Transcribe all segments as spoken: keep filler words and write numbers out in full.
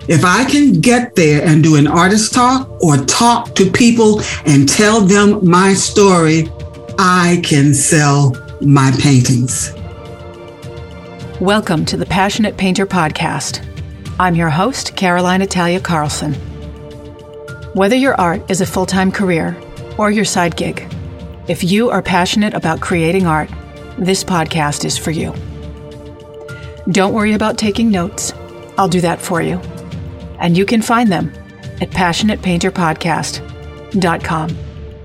If I can get there and do an artist talk or talk to people and tell them my story, I can sell my paintings. Welcome to the Passionate Painter Podcast. I'm your host, Caroline Italia Carlson. Whether your art is a full-time career or your side gig, if you are passionate about creating art, this podcast is for you. Don't worry about taking notes. I'll do that for you. And you can find them at passionate painter podcast dot com.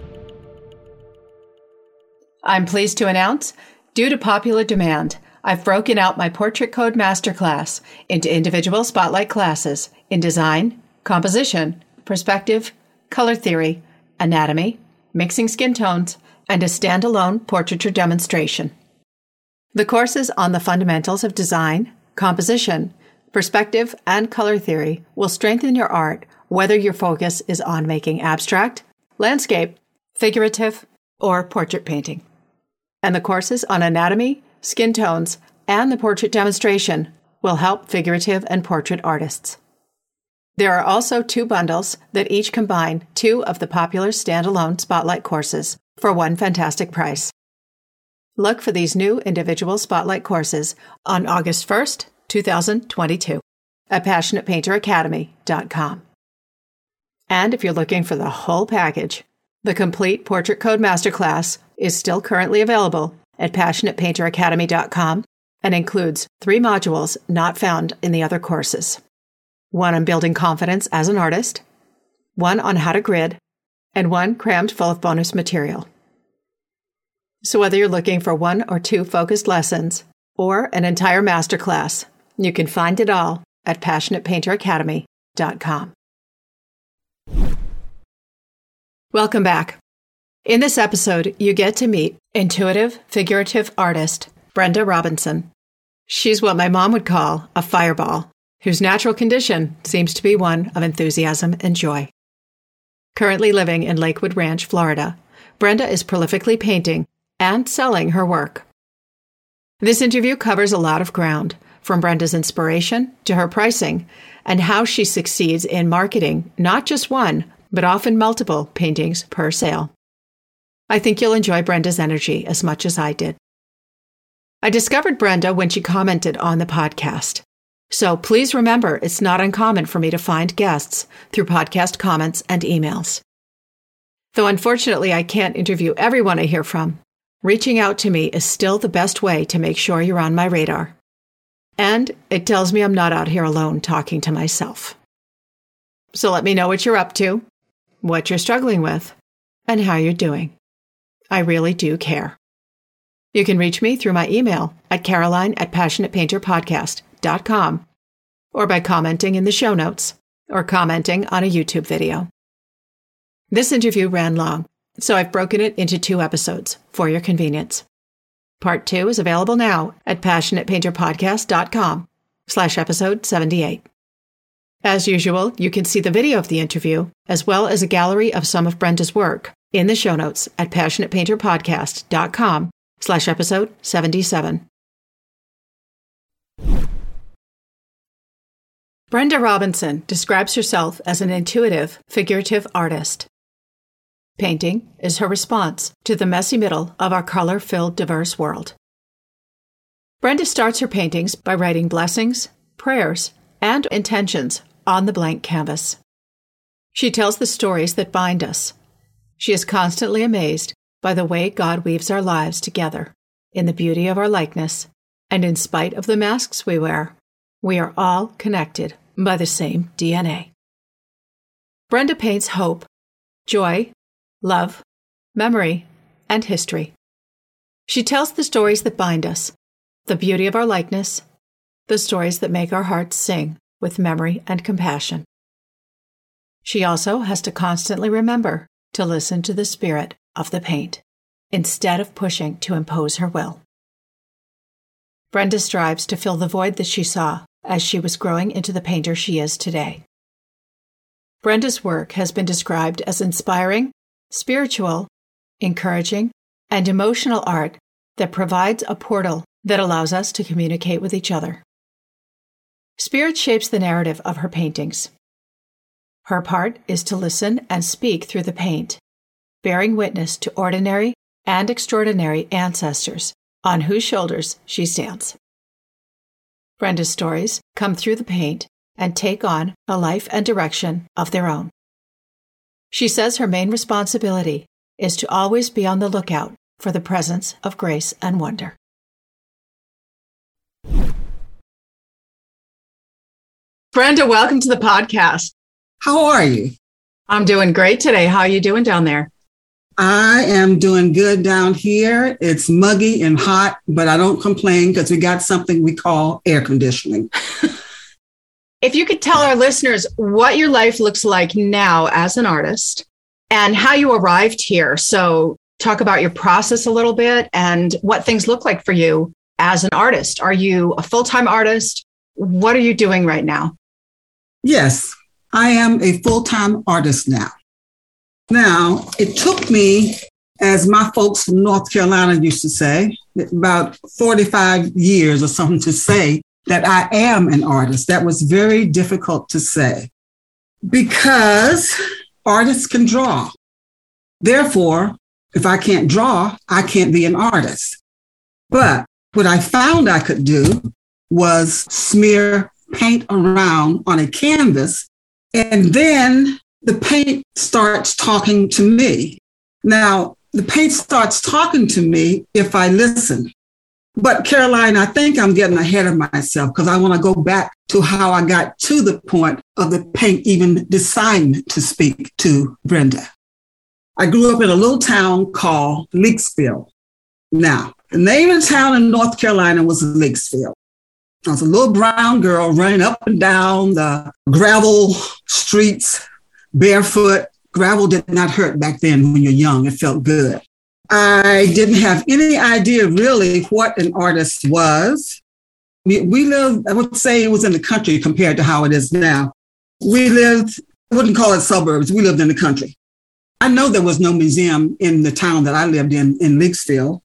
I'm pleased to announce, due to popular demand, I've broken out my Portrait Code Masterclass into individual spotlight classes in design, composition, perspective, color theory, anatomy, mixing skin tones, and a standalone portraiture demonstration. The courses on the fundamentals of design, composition, perspective, and color theory will strengthen your art whether your focus is on making abstract, landscape, figurative, or portrait painting. And the courses on anatomy, skin tones, and the portrait demonstration will help figurative and portrait artists. There are also two bundles that each combine two of the popular standalone Spotlight courses for one fantastic price. Look for these new individual Spotlight courses on August first, twenty twenty-two at passionate painter academy dot com. And if you're looking for the whole package, the complete Portrait Code Masterclass is still currently available at passionate painter academy dot com and includes three modules not found in the other courses. One on building confidence as an artist, one on how to grid, and one crammed full of bonus material. So whether you're looking for one or two focused lessons or an entire masterclass, you can find it all at passionate painter academy dot com. Welcome back. In this episode, you get to meet intuitive, figurative artist Brenda Robinson. She's what my mom would call a fireball, whose natural condition seems to be one of enthusiasm and joy. Currently living in Lakewood Ranch, Florida, Brenda is prolifically painting and selling her work. This interview covers a lot of ground, from Brenda's inspiration to her pricing, and how she succeeds in marketing not just one, but often multiple paintings per sale. I think you'll enjoy Brenda's energy as much as I did. I discovered Brenda when she commented on the podcast. So please remember, it's not uncommon for me to find guests through podcast comments and emails. Though unfortunately I can't interview everyone I hear from, reaching out to me is still the best way to make sure you're on my radar. And it tells me I'm not out here alone talking to myself. So let me know what you're up to, what you're struggling with, and how you're doing. I really do care. You can reach me through my email at caroline at passionate painter podcast dot com or by commenting in the show notes or commenting on a YouTube video. This interview ran long, so I've broken it into two episodes for your convenience. Part two is available now at passionate painter podcast dot com slash episode seventy-eight. As usual, you can see the video of the interview, as well as a gallery of some of Brenda's work, in the show notes at passionate painter podcast dot com slash episode seventy-seven. Brenda Robinson describes herself as an intuitive, figurative artist. Painting is her response to the messy middle of our color-filled, diverse world. Brenda starts her paintings by writing blessings, prayers, and intentions on the blank canvas. She tells the stories that bind us. She is constantly amazed by the way God weaves our lives together in the beauty of our likeness, and in spite of the masks we wear, we are all connected by the same D N A. Brenda paints hope, joy, love, memory, and history. She tells the stories that bind us, the beauty of our likeness, the stories that make our hearts sing with memory and compassion. She also has to constantly remember to listen to the spirit of the paint, instead of pushing to impose her will. Brenda strives to fill the void that she saw as she was growing into the painter she is today. Brenda's work has been described as inspiring, spiritual, encouraging, and emotional art that provides a portal that allows us to communicate with each other. Spirit shapes the narrative of her paintings. Her part is to listen and speak through the paint, bearing witness to ordinary and extraordinary ancestors on whose shoulders she stands. Brenda's stories come through the paint and take on a life and direction of their own. She says her main responsibility is to always be on the lookout for the presence of grace and wonder. Brenda, welcome to the podcast. How are you? I'm doing great today. How are you doing down there? I am doing good down here. It's muggy and hot, but I don't complain because we got something we call air conditioning. If you could tell our listeners what your life looks like now as an artist and how you arrived here. So talk about your process a little bit and what things look like for you as an artist. Are you a full-time artist? What are you doing right now? Yes, I am a full-time artist now. Now, it took me, as my folks from North Carolina used to say, about forty-five years or something to say that I am an artist. That was very difficult to say because artists can draw. Therefore, if I can't draw, I can't be an artist. But what I found I could do was smear paint around on a canvas, and then the paint starts talking to me. Now, the paint starts talking to me if I listen. But Caroline, I think I'm getting ahead of myself because I want to go back to how I got to the point of the paint even deciding to speak to Brenda. I grew up in a little town called Leakesville. Now, the name of the town in North Carolina was Leakesville. I was a little brown girl running up and down the gravel streets, barefoot. Gravel did not hurt back then when you're young. It felt good. I didn't have any idea really what an artist was. We, we lived, I would say it was in the country compared to how it is now. We lived, I wouldn't call it suburbs. We lived in the country. I know there was no museum in the town that I lived in, in Leakesville.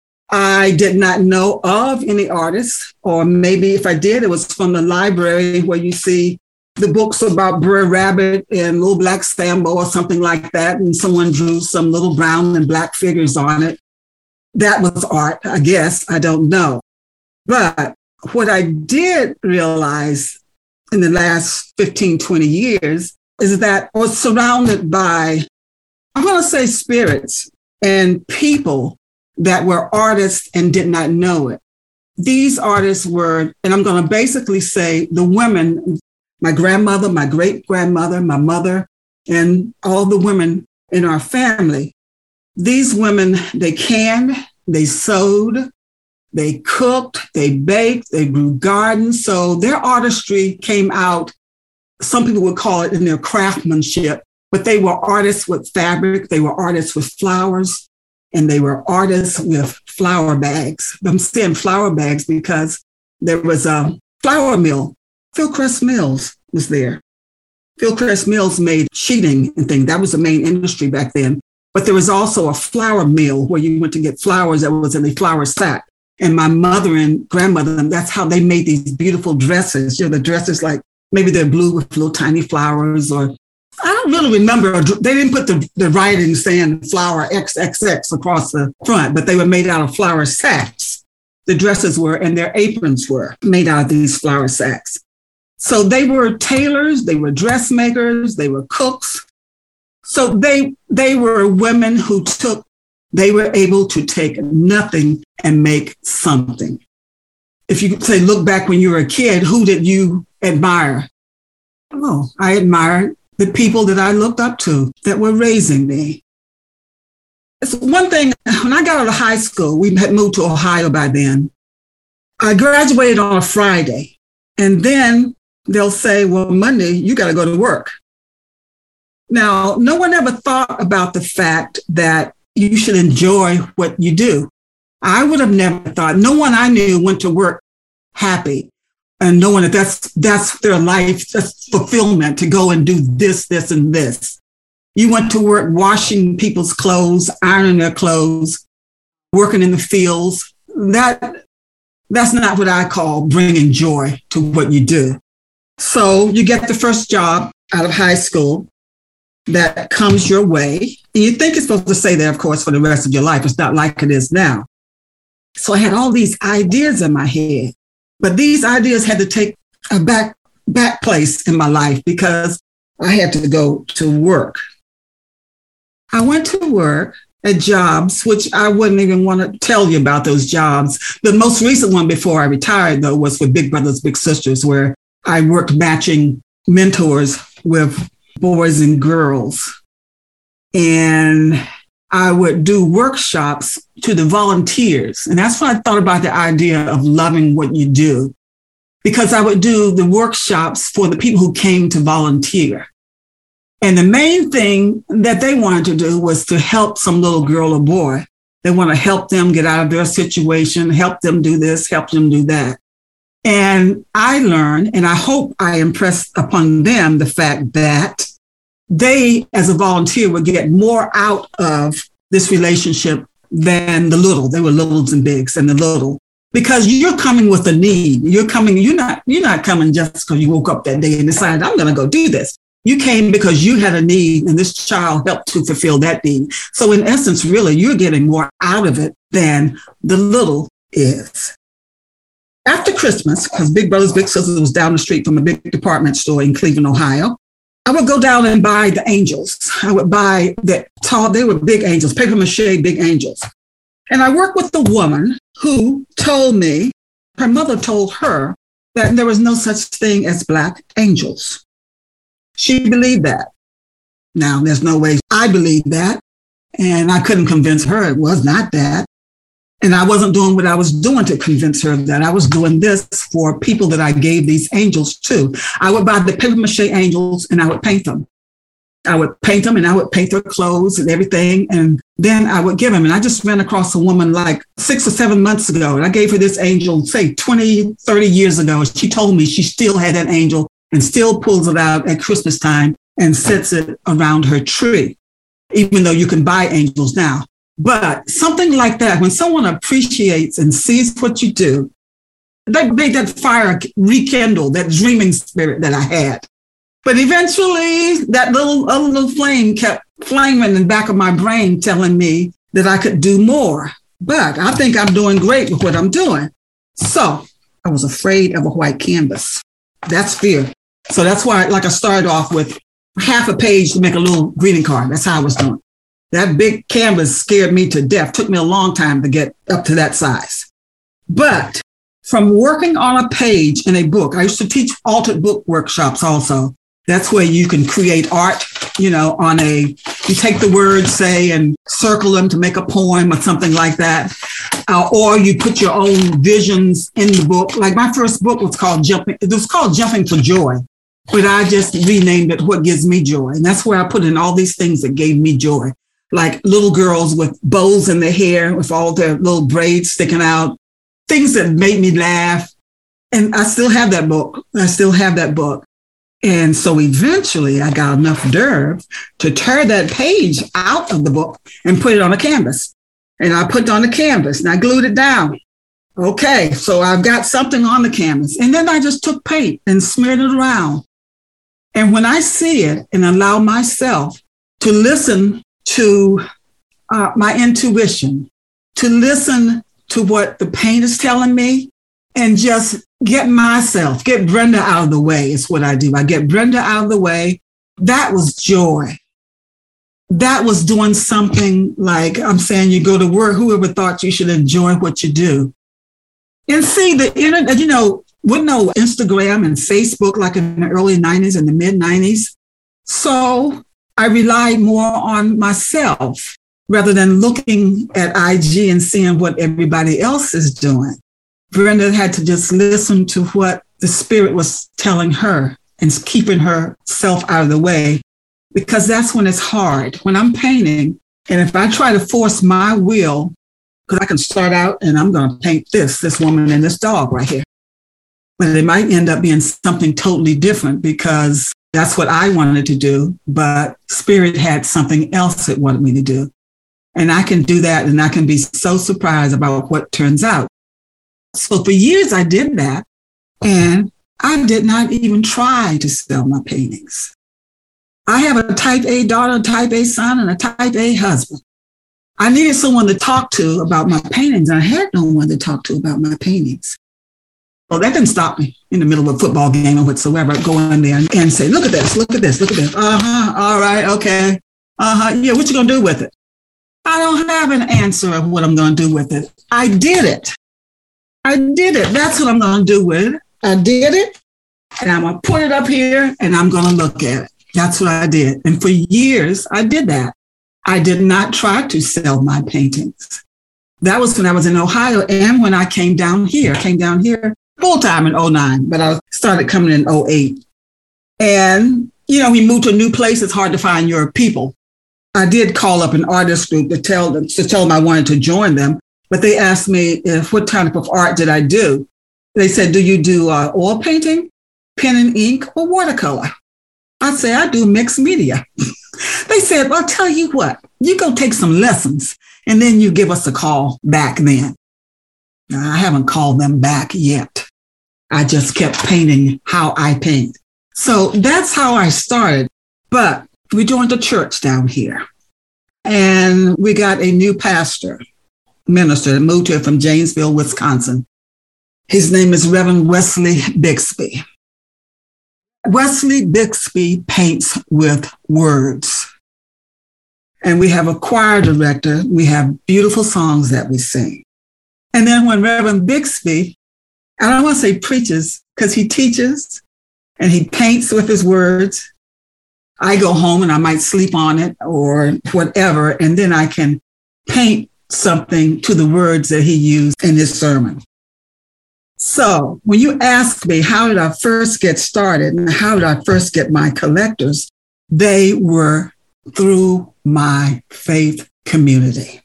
I did not know of any artists, or maybe if I did, it was from the library where you see the books about Brer Rabbit and Little Black Sambo or something like that, and someone drew some little brown and black figures on it. That was art, I guess. I don't know. But what I did realize in the last fifteen, twenty years is that I was surrounded by, I'm going to say spirits and people that were artists and did not know it. These artists were, and I'm going to basically say the women, my grandmother, my great-grandmother, my mother, and all the women in our family. These women, they canned, they sewed, they cooked, they baked, they grew gardens. So their artistry came out, some people would call it in their craftsmanship, but they were artists with fabric, they were artists with flowers, and they were artists with flour bags. I'm saying flour bags because there was a flour mill. Fieldcrest Mills was there. Fieldcrest Mills made sheeting and things. That was the main industry back then. But there was also a flour mill where you went to get flowers that was in a flour sack. And my mother and grandmother, that's how they made these beautiful dresses. You know, the dresses like maybe they're blue with little tiny flowers, or I don't really remember. They didn't put the, the writing saying flour X X X across the front, but they were made out of flour sacks. The dresses were, and their aprons were made out of these flour sacks. So they were tailors, they were dressmakers, they were cooks. So they they were women who took, they were able to take nothing and make something. If you could say, look back when you were a kid, who did you admire? Oh, I admired the people that I looked up to that were raising me. It's one thing, when I got out of high school, we had moved to Ohio by then. I graduated on a Friday, and then they'll say, well, Monday, you got to go to work. Now, no one ever thought about the fact that you should enjoy what you do. I would have never thought, no one I knew went to work happy and knowing that that's, that's their life, that's fulfillment to go and do this, this, and this. You went to work washing people's clothes, ironing their clothes, working in the fields. That, that's not what I call bringing joy to what you do. So you get the first job out of high school that comes your way. And you think it's supposed to stay there, of course, for the rest of your life. It's not like it is now. So I had all these ideas in my head, but these ideas had to take a back, back place in my life because I had to go to work. I went to work at jobs, which I wouldn't even want to tell you about those jobs. The most recent one before I retired, though, was for Big Brothers Big Sisters, where I worked matching mentors with boys and girls. And I would do workshops to the volunteers. And that's when I thought about the idea of loving what you do, because I would do the workshops for the people who came to volunteer. And the main thing that they wanted to do was to help some little girl or boy. They want to help them get out of their situation, help them do this, help them do that. And I learned, and I hope I impressed upon them the fact that they, as a volunteer, would get more out of this relationship than the little. They were littles and bigs and the little. Because you're coming with a need. You're coming, you're not, you're not coming just because you woke up that day and decided, I'm going to go do this. You came because you had a need and this child helped to fulfill that need. So in essence, really, you're getting more out of it than the little is. After Christmas, because Big Brothers Big Sisters was down the street from a big department store in Cleveland, Ohio, I would go down and buy the angels. I would buy the tall, they were big angels, paper mache big angels. And I worked with the woman who told me, her mother told her that there was no such thing as Black angels. She believed that. Now, there's no way I believed that. And I couldn't convince her it was not that. And I wasn't doing what I was doing to convince her that. I was doing this for people that I gave these angels to. I would buy the paper mache angels and I would paint them. I would paint them and I would paint their clothes and everything. And then I would give them. And I just ran across a woman like six or seven months ago. And I gave her this angel, say twenty, thirty years ago. She told me she still had that angel and still pulls it out at Christmas time and sets it around her tree, even though you can buy angels now. But something like that, when someone appreciates and sees what you do, that made that fire rekindle, that dreaming spirit that I had. But eventually, that little, other little flame kept flaming in the back of my brain, telling me that I could do more. But I think I'm doing great with what I'm doing. So I was afraid of a white canvas. That's fear. So that's why, like, I started off with half a page to make a little greeting card. That's how I was doing. That big canvas scared me to death. Took me a long time to get up to that size. But from working on a page in a book, I used to teach altered book workshops also. That's where you can create art, you know, on a, you take the words, say, and circle them to make a poem or something like that. Uh, or you put your own visions in the book. Like my first book was called Jumping, it was called Jumping for Joy, but I just renamed it What Gives Me Joy. And that's where I put in all these things that gave me joy. Like little girls with bows in their hair, with all their little braids sticking out, things that made me laugh. And I still have that book. I still have that book. And so eventually I got enough nerve to tear that page out of the book and put it on a canvas. And I put it on the canvas and I glued it down. Okay, so I've got something on the canvas. And then I just took paint and smeared it around. And when I see it and allow myself to listen to uh, my intuition, to listen to what the paint is telling me, and just get myself, get Brenda out of the way is what I do. I get Brenda out of the way. That was joy. That was doing something like, I'm saying, you go to work, whoever thought you should enjoy what you do? And see, the internet, you know, with no Instagram and Facebook like in the early nineties and the mid nineties. So I relied more on myself rather than looking at I G and seeing what everybody else is doing. Brenda had to just listen to what the spirit was telling her and keeping herself out of the way, because that's when it's hard. When I'm painting, and if I try to force my will, because I can start out and I'm going to paint this, this woman and this dog right here. But it might end up being something totally different because that's what I wanted to do, but spirit had something else it wanted me to do. And I can do that, and I can be so surprised about what turns out. So for years I did that, and I did not even try to sell my paintings. I have a type A daughter, a type A son, and a type A husband. I needed someone to talk to about my paintings, and I had no one to talk to about my paintings. Well, that didn't stop me in the middle of a football game or whatsoever. I'd go in there and, and say, look at this, look at this, look at this. Uh-huh, all right, okay. Uh-huh, yeah, what you gonna do with it? I don't have an answer of what I'm gonna do with it. I did it. I did it. That's what I'm gonna do with it. I did it, and I'm gonna put it up here, and I'm gonna look at it. That's what I did. And for years, I did that. I did not try to sell my paintings. That was when I was in Ohio and when I came down here. I came down here full-time in oh nine, but I started coming in oh eight. And, you know, we moved to a new place. It's hard to find your people. I did call up an artist group to tell them, to tell them I wanted to join them, but they asked me if what type of art did I do. They said, do you do uh, oil painting, pen and ink, or watercolor? I said, I do mixed media. They said, well, I'll tell you what, you go take some lessons and then you give us a call back then. Now, I haven't called them back yet. I just kept painting how I paint. So that's how I started. But we joined a church down here and we got a new pastor, minister that moved here from Janesville, Wisconsin. His name is Reverend Wesley Bixby. Wesley Bixby paints with words. And we have a choir director. We have beautiful songs that we sing. And then when Reverend Bixby, I don't want to say preaches, because he teaches and he paints with his words. I go home and I might sleep on it or whatever, and then I can paint something to the words that he used in his sermon. So when you ask me, how did I first get started and how did I first get my collectors? They were through my faith community.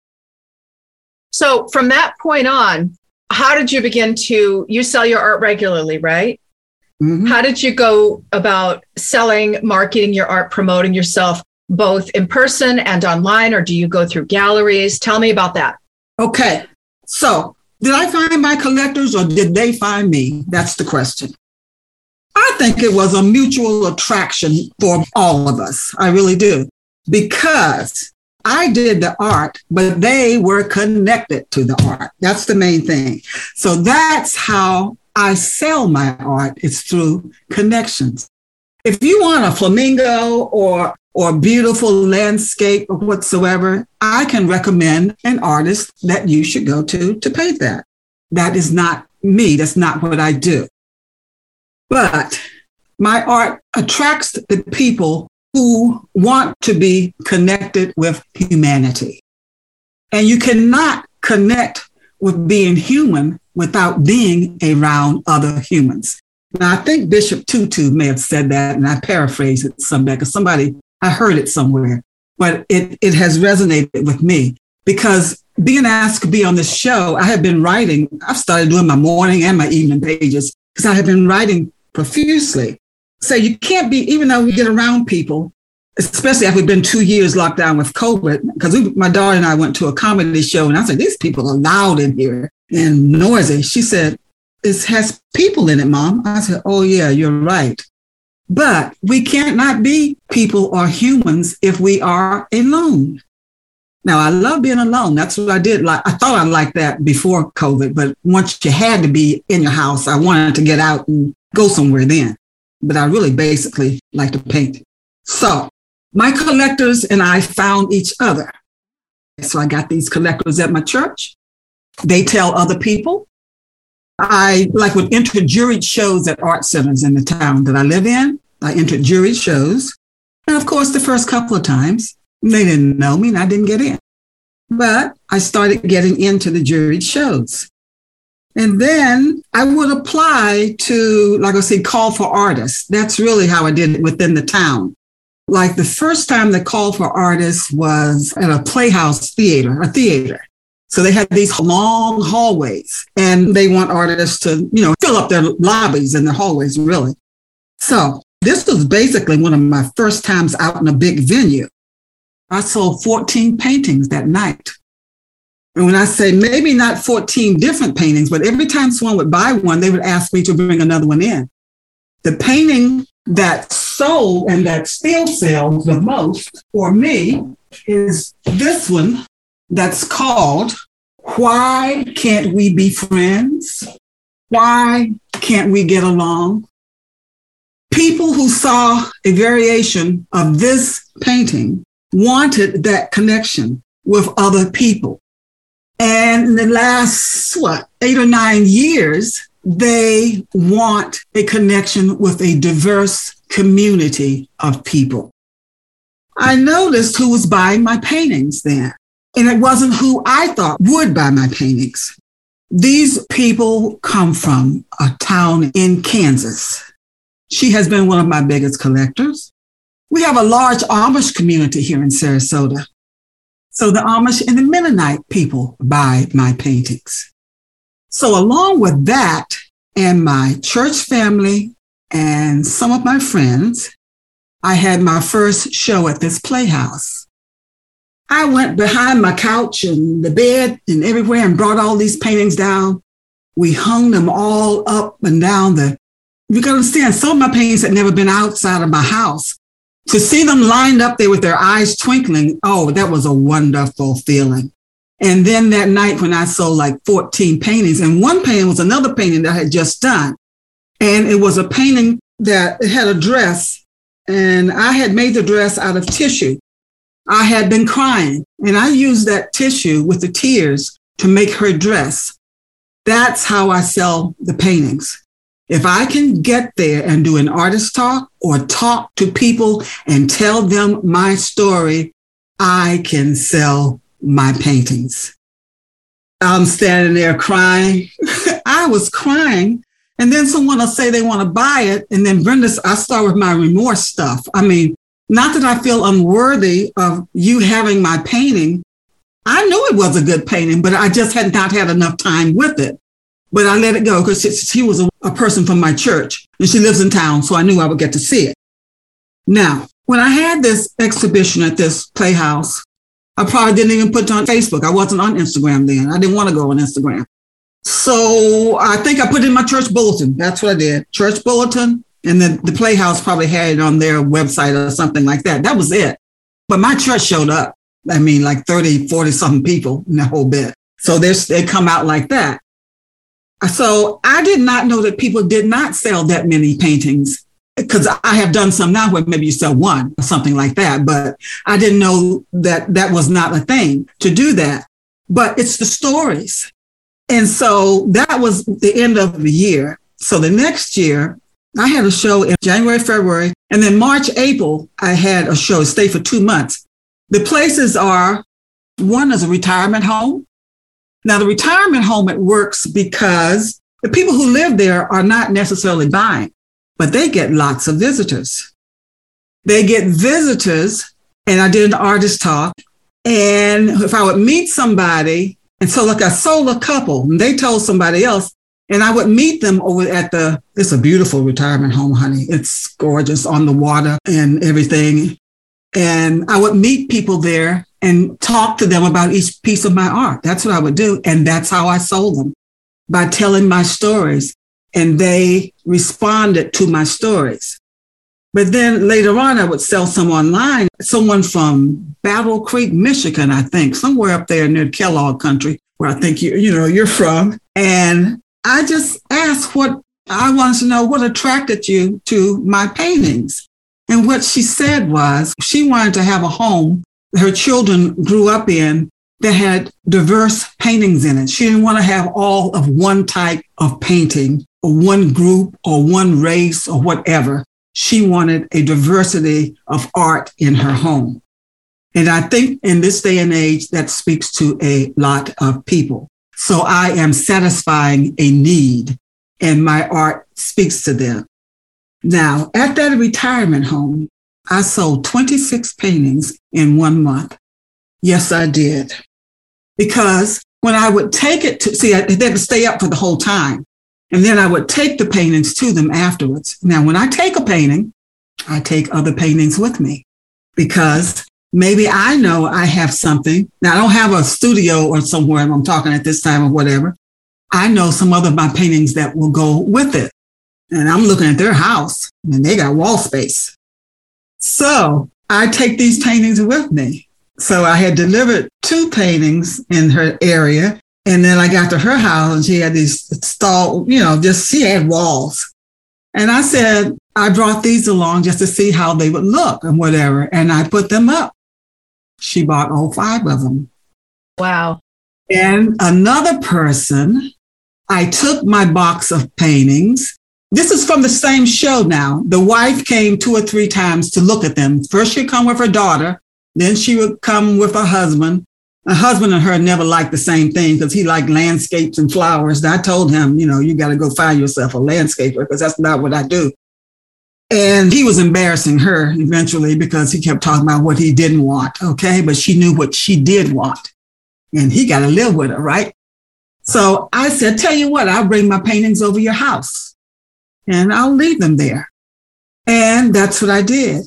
So from that point on, how did you begin to, you sell your art regularly, right? Mm-hmm. How did you go about selling, marketing your art, promoting yourself, both in person and online, or do you go through galleries? Tell me about that. Okay. So did I find my collectors or did they find me? That's the question. I think it was a mutual attraction for all of us. I really do. Because I did the art, but they were connected to the art. That's the main thing. So that's how I sell my art. It's through connections. If you want a flamingo or or beautiful landscape or whatsoever, I can recommend an artist that you should go to to paint that. That is not me. That's not what I do. But my art attracts the people who want to be connected with humanity. And you cannot connect with being human without being around other humans. Now, I think Bishop Tutu may have said that, and I paraphrase it somewhere, because somebody, I heard it somewhere, but it, it has resonated with me because being asked to be on this show, I have been writing, I've started doing my morning and my evening pages because I have been writing profusely. So you can't be, even though we get around people, especially after we've been two years locked down with COVID, because my daughter and I went to a comedy show and I said, these people are loud in here and noisy. She said, it has people in it, Mom. I said, oh yeah, you're right. But we can't not be people or humans if we are alone. Now, I love being alone. That's what I did. Like, I thought I liked that before COVID, but once you had to be in your house, I wanted to get out and go somewhere then. But I really basically like to paint. So my collectors and I found each other. So I got these collectors at my church. They tell other people. I like would enter juried shows at art centers in the town that I live in. I entered juried shows. And of course, the first couple of times, they didn't know me and I didn't get in. But I started getting into the juried shows. And then I would apply to, like I said, call for artists. That's really how I did it within the town. Like the first time the call for artists was at a Playhouse theater, a theater. So they had these long hallways and they want artists to, you know, fill up their lobbies and their hallways, really. So this was basically one of my first times out in a big venue. I sold fourteen paintings that night. And when I say maybe not fourteen different paintings, but every time someone would buy one, they would ask me to bring another one in. The painting that sold and that still sells the most for me is this one that's called Why Can't We Be Friends? Why Can't We Get Along? People who saw a variation of this painting wanted that connection with other people. And in the last, what, eight or nine years, they want a connection with a diverse community of people. I noticed who was buying my paintings then, and it wasn't who I thought would buy my paintings. These people come from a town in Kansas. She has been one of my biggest collectors. We have a large Amish community here in Sarasota. So the Amish and the Mennonite people buy my paintings. So along with that and my church family and some of my friends, I had my first show at this playhouse. I went behind my couch and the bed and everywhere and brought all these paintings down. We hung them all up and down the, you can understand, some of my paintings had never been outside of my house. To see them lined up there with their eyes twinkling, oh, that was a wonderful feeling. And then that night when I sold like fourteen paintings, and one painting was another painting that I had just done. And it was a painting that had a dress, and I had made the dress out of tissue. I had been crying, and I used that tissue with the tears to make her dress. That's how I sell the paintings. If I can get there and do an artist talk or talk to people and tell them my story, I can sell my paintings. I'm standing there crying. I was crying. And then someone will say they want to buy it. And then Brenda, I start with my remorse stuff. I mean, not that I feel unworthy of you having my painting. I knew it was a good painting, but I just had not had enough time with it. But I let it go because she, she was a, a person from my church and she lives in town, so I knew I would get to see it. Now, when I had this exhibition at this playhouse, I probably didn't even put it on Facebook. I wasn't on Instagram then. I didn't want to go on Instagram. So I think I put it in my church bulletin. That's what I did. Church bulletin. And then the playhouse probably had it on their website or something like that. That was it. But my church showed up. I mean, like thirty, forty something people in that whole bit. So they come out like that. So I did not know that people did not sell that many paintings, because I have done some now where maybe you sell one or something like that. But I didn't know that that was not a thing to do that. But it's the stories. And so that was the end of the year. So the next year, I had a show in January, February, and then March, April, I had a show, stay for two months. The places are, one is a retirement home. Now, the retirement home, it works because the people who live there are not necessarily buying, but they get lots of visitors. They get visitors, and I did an artist talk, and if I would meet somebody, and so like I sold a couple, and they told somebody else, and I would meet them over at the, it's a beautiful retirement home, honey. It's gorgeous on the water and everything. And I would meet people there and talk to them about each piece of my art. That's what I would do. And that's how I sold them, by telling my stories. And they responded to my stories. But then later on, I would sell some online, someone from Battle Creek, Michigan, I think, somewhere up there near Kellogg country, where I think you, you know, you're from. And I just asked what, I wanted to know what attracted you to my paintings. And what she said was she wanted to have a home her children grew up in that had diverse paintings in it. She didn't want to have all of one type of painting or one group or one race or whatever. She wanted a diversity of art in her home. And I think in this day and age, that speaks to a lot of people. So I am satisfying a need, and my art speaks to them. Now, at that retirement home, I sold twenty-six paintings in one month. Yes, I did. Because when I would take it to, see, I, they had to stay up for the whole time. And then I would take the paintings to them afterwards. Now, when I take a painting, I take other paintings with me, because maybe I know I have something. Now, I don't have a studio or somewhere I'm talking at this time or whatever. I know some other of my paintings that will go with it. And I'm looking at their house and they got wall space. So I take these paintings with me. So I had delivered two paintings in her area. And then I got to her house and she had these stall, you know, just she had walls. And I said, I brought these along just to see how they would look and whatever. And I put them up. She bought all five of them. Wow. And another person, I took my box of paintings. This is from the same show now. The wife came two or three times to look at them. First she'd come with her daughter. Then she would come with her husband. Her husband and her never liked the same thing because he liked landscapes and flowers. And I told him, you know, you got to go find yourself a landscaper because that's not what I do. And he was embarrassing her eventually because he kept talking about what he didn't want. Okay. But she knew what she did want. And he got to live with her, right? So I said, tell you what, I'll bring my paintings over your house and I'll leave them there. And that's what I did.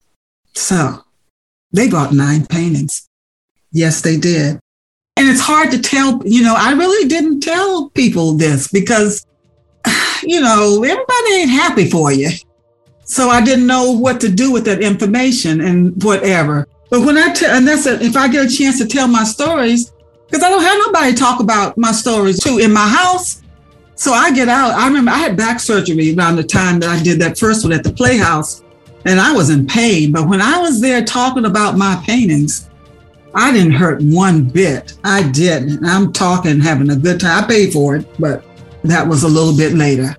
So they bought nine paintings. Yes, they did. And it's hard to tell, you know, I really didn't tell people this because, you know, everybody ain't happy for you. So I didn't know what to do with that information and whatever. But when I tell, and that's a, if I get a chance to tell my stories, because I don't have nobody talk about my stories too in my house. So I get out. I remember I had back surgery around the time that I did that first one at the Playhouse. And I was in pain. But when I was there talking about my paintings, I didn't hurt one bit. I didn't. I'm talking, having a good time. I paid for it, but that was a little bit later.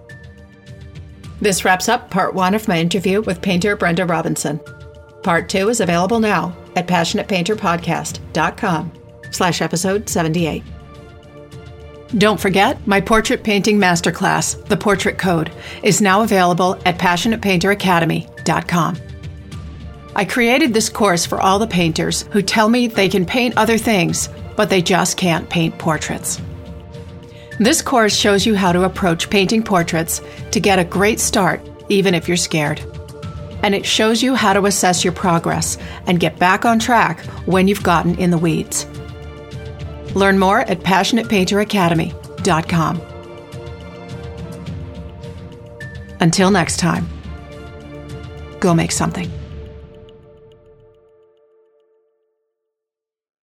This wraps up part one of my interview with painter Brenda Robinson. Part two is available now at passionate painter podcast dot com slash episode seventy-eight. Don't forget, my portrait painting masterclass, The Portrait Code, is now available at passionate painter academy dot com. I created this course for all the painters who tell me they can paint other things, but they just can't paint portraits. This course shows you how to approach painting portraits to get a great start, even if you're scared. And it shows you how to assess your progress and get back on track when you've gotten in the weeds. Learn more at passionate painter academy dot com. Until next time, go make something.